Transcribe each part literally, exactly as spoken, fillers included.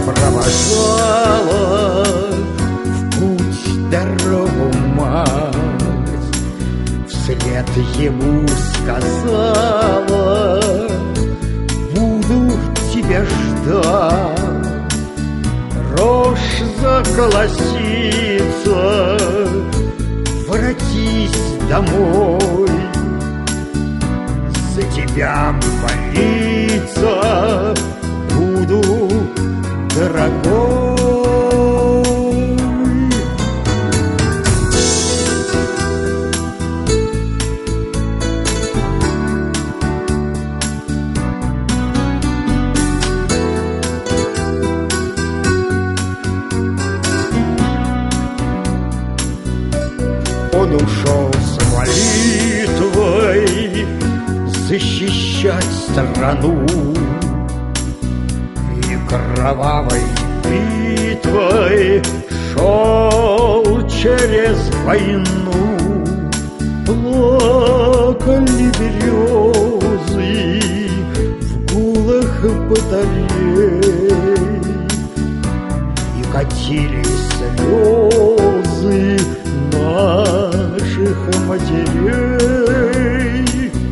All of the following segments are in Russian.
провожала в путь дорогу мать, вслед ему сказала: буду тебя ждать. Рожь заколосится, воротись домой, за тебя молиться буду, дорогой. Он ушел с молитвой защищать страну, и кровавой битвой шел через войну. Плакали березы в гулах батарей, и катились слезы наших матерей.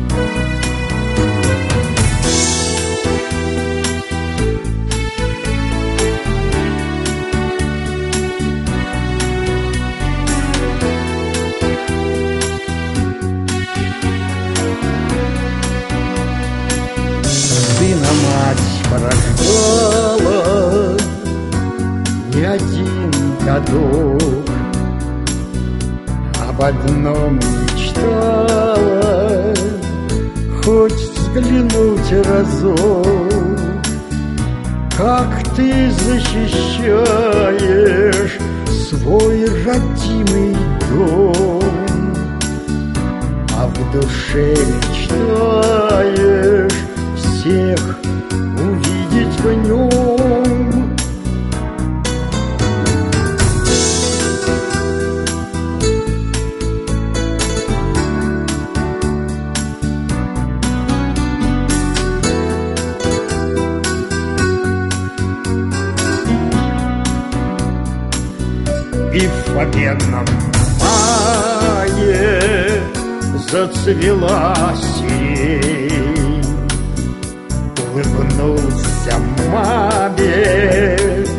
Сына мать порождала не один годок, об одном мечтала, хоть взглянуть разок, как ты защищаешь свой родимый дом, а в душе мечтаешь всех увидеть в нем. И в победном мае зацвела сирень, улыбнулся маме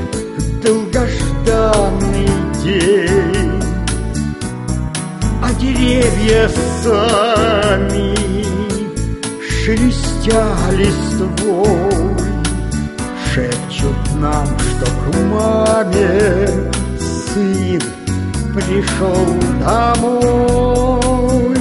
долгожданный день, а деревья сами, шелестя листвой, шепчут нам, что к маме сын пришел домой.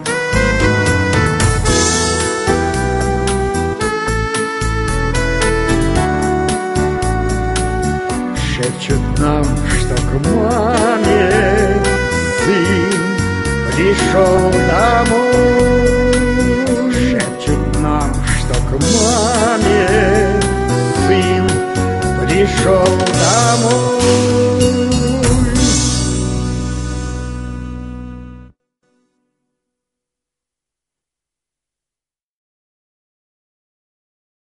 Шепчут нам, что к маме сын пришел домой. Шепчут нам, что к маме сын пришел домой.